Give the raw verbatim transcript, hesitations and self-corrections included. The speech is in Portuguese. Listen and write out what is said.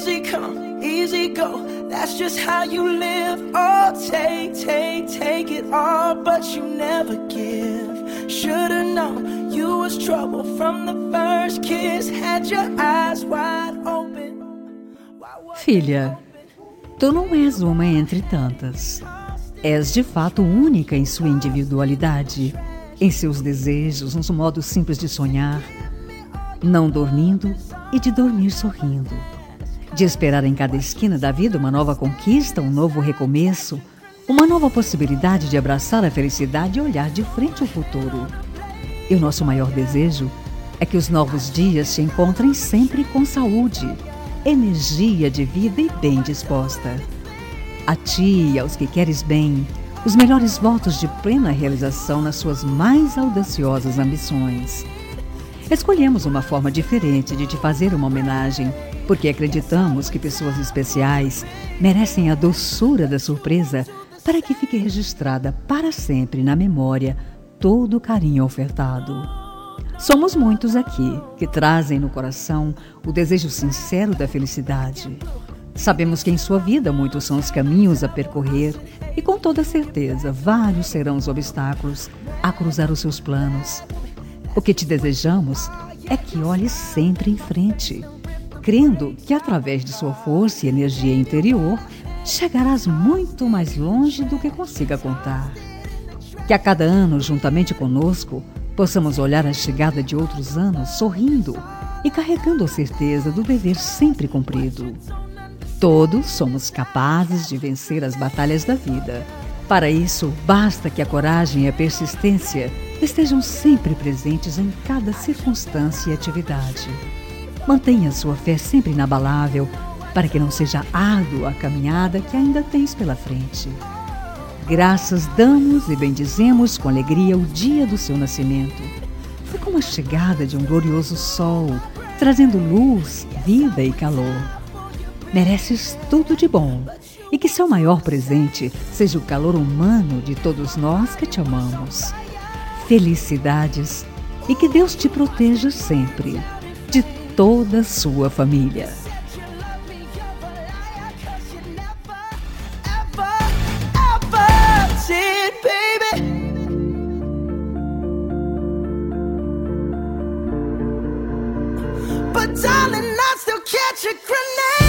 Easy come, easy go, that's just how you live. Oh, take, take, take it all, but you never give. Should've known you was trouble from the first kiss. Had your eyes wide open. Filha, tu não és uma entre tantas. És de fato única em sua individualidade, em seus desejos, no seu modo simples de sonhar, não dormindo e de dormir sorrindo, de esperar em cada esquina da vida uma nova conquista, um novo recomeço, uma nova possibilidade de abraçar a felicidade e olhar de frente ao futuro. E o nosso maior desejo é que os novos dias te encontrem sempre com saúde, energia de vida e bem disposta. A ti e aos que queres bem, os melhores votos de plena realização nas suas mais audaciosas ambições. Escolhemos uma forma diferente de te fazer uma homenagem, porque acreditamos que pessoas especiais merecem a doçura da surpresa para que fique registrada para sempre na memória todo o carinho ofertado. Somos muitos aqui que trazem no coração o desejo sincero da felicidade. Sabemos que em sua vida muitos são os caminhos a percorrer e com toda certeza vários serão os obstáculos a cruzar os seus planos. O que te desejamos é que olhe sempre em frente, crendo que através de sua força e energia interior chegarás muito mais longe do que consiga contar. Que a cada ano, juntamente conosco, possamos olhar a chegada de outros anos sorrindo e carregando a certeza do dever sempre cumprido. Todos somos capazes de vencer as batalhas da vida. Para isso, basta que a coragem e a persistência estejam sempre presentes em cada circunstância e atividade. Mantenha sua fé sempre inabalável para que não seja árdua a caminhada que ainda tens pela frente. Graças damos e bendizemos com alegria o dia do seu nascimento. Foi como a chegada de um glorioso sol, trazendo luz, vida e calor. Mereces tudo de bom e que seu maior presente seja o calor humano de todos nós que te amamos. Felicidades e que Deus te proteja sempre, de toda a sua família. But darling, I still catch a grenade.